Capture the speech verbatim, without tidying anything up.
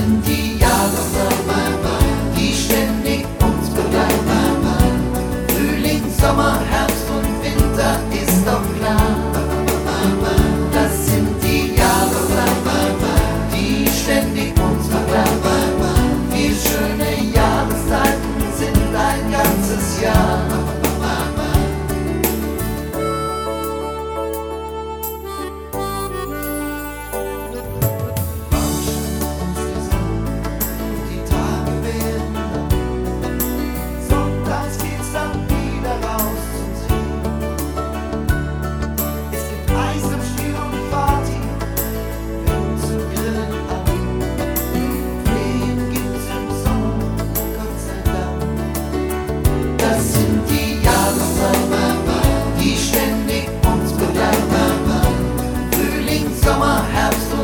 sind die Jahreszeiten, die ständig uns begleiten. Frühling, Sommer, Herbst und Winter ist doch klar. Das sind die Jahreszeiten, die ständig uns begleiten. Vier schöne Jahreszeiten sind ein ganzes Jahr. Das sind die Jahreszeiten, die ständig uns begleiten. Frühling, Sommer, Herbst